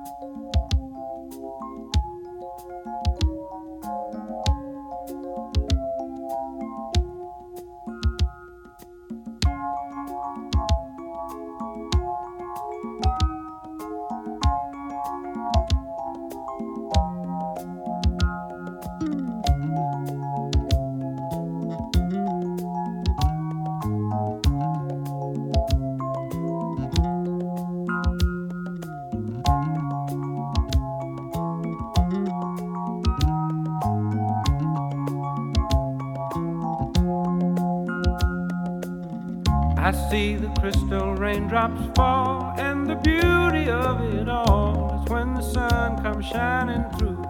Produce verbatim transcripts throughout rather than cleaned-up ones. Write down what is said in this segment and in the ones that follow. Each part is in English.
I see the crystal raindrops fall, and the beauty of it all is when the sun comes shining through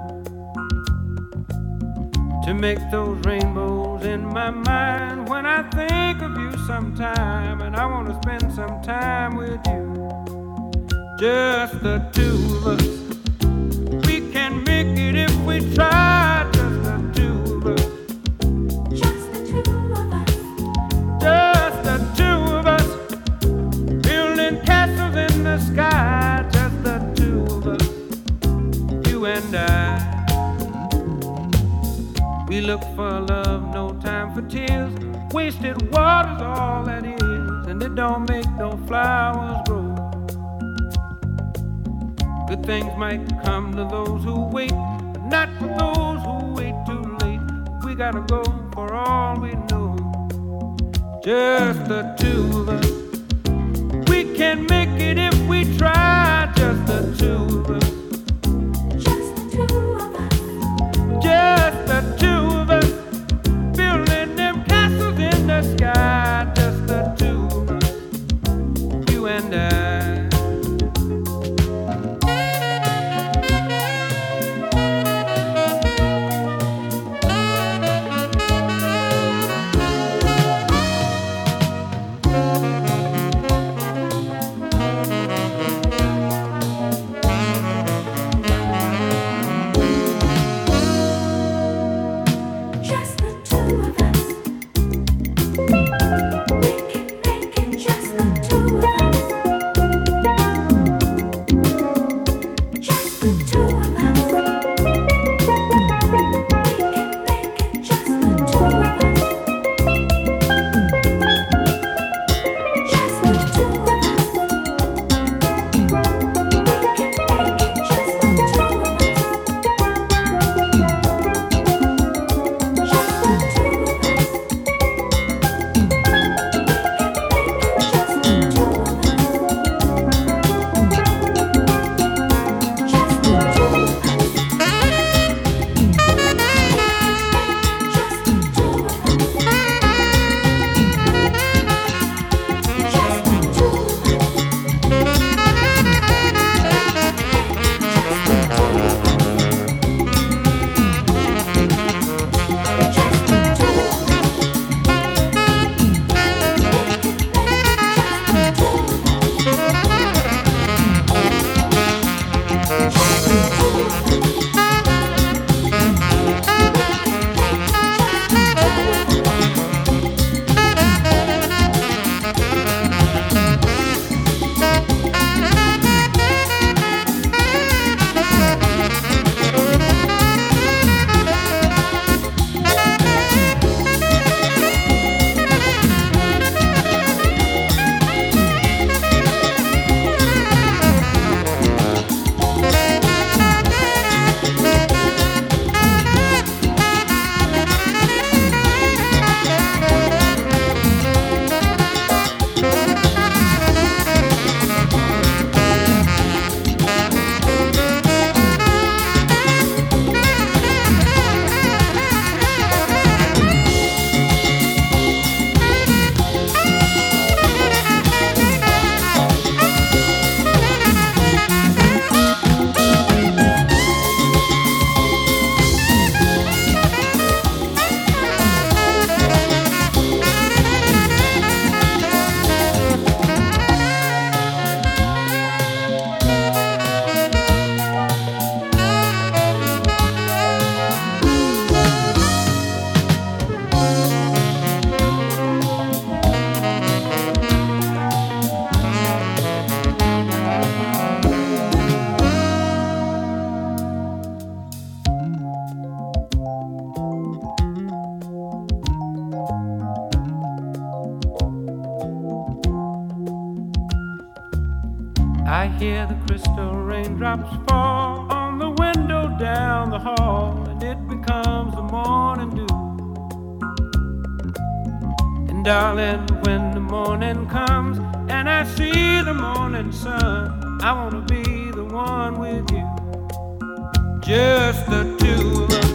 to make those rainbows in my mind. When I think of you sometime, and I want to spend some time with you, just the two of us. We can make it if we try, just the two of us. Just the two of us. Just the two of us, building castles in the sky. Just the two of us, you and I. We look for love, no time for tears. Wasted water's all that is, and it don't make no flowers grow. Good things might come to those who wait, but not for those who wait too late. We gotta go for all we know. Just the two of us. We can make it if we try. Just the two of us. Just the two of us. Just the two of us. Building them castles in the sky. Just the two of us. You and I. hear the crystal raindrops fall on the window down the hall, and it becomes the morning dew. And darling, when the morning comes and I see the morning sun, I wanna be the one with you, just the two of us.